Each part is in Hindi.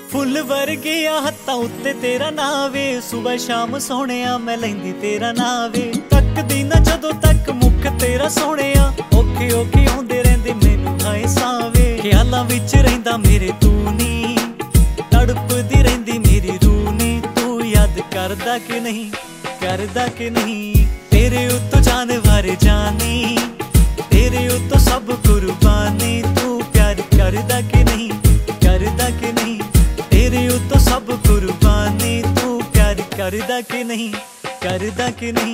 फुल वर्गिया हत्थां उत्ते तेरा नावे, सुबह शाम सोहणिया मैं लैंदी तेरा नावे। तकदी ना जदों तक मुख तेरा सोहणिया, औखे औखे आउंदे रहिंदे मैनूं हाए सावे। ख्यालां विच रहिंदा मेरे तू नी, तड़पदी रहिंदी मेरी रूह नी। तू याद करदा कि नहीं, करदा कि नहीं, तेरे उत्तों जान वारे जानी, तेरे उत्तों सब कुर्बानी। तू प्यार करदा कि नहीं, करदा कि नहीं, तेरे उत्तों सब कुर्बानी। तू प्यार करदा कि नहीं, करदा कि नहीं।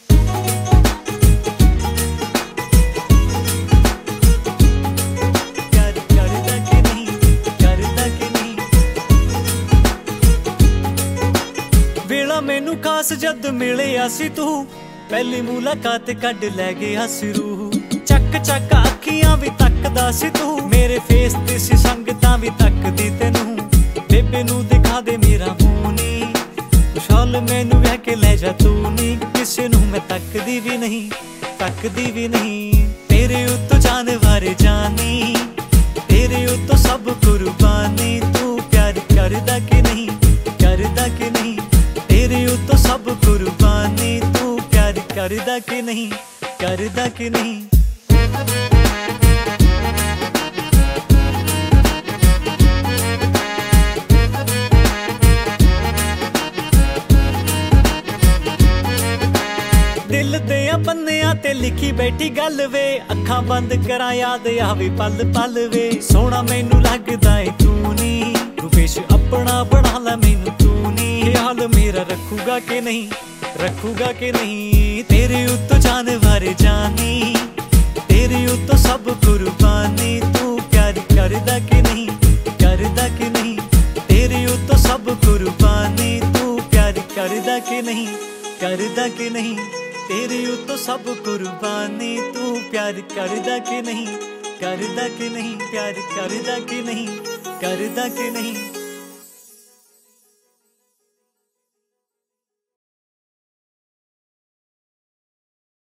वेला मैनू खास जद मिलिया सी तू, पहली मुलाकात कड लै गया सी रूह। चक चक अखियां भी तकदा सी तू, मेरे फेस ते सी संगतां भी तकदी तैनू। बेबे नू दिखा दे मेरा मुंह नी, खुशहाल मैनू वह के लै जा तू नी। किसे नू मैं तकदी भी नहीं, तकदी भी नहीं, तेरे उत्तों जान वारे जानी, तेरे उत्तों सब कुर्बानी। तू प्यार करदा कि नहीं, करदा कि नहीं, तेरे उत्तों सब कुर्बानी। तू प्यार करदा कि नहीं, करदा कि नहीं। दिल दियां पन्नियां ते लिखी बैठी गल वे, अखां बंद करां याद आवे पल पल वे। सोहना मैनू लगदा ए तू नी, रुपेश अपना बना लै मैनू तू नी। ख्याल मेरा रखूगा कि नहीं, रखूगा कि नहीं, तेरे उत्तों जान वारे जानी, तेरे उत्तों सब कुर्बानी। तू प्यार करदा कि नहीं, करदा कि नहीं, तेरे उत्तों सब कुर्बानी। तू प्यार करदा कि नहीं, करदा कि नहीं, तेरे उत्तों सब कुर्बानी। तू प्यार करदा कि नहीं, करदा कि नहीं, प्यार करदा कि नहीं, करदा कि नहीं।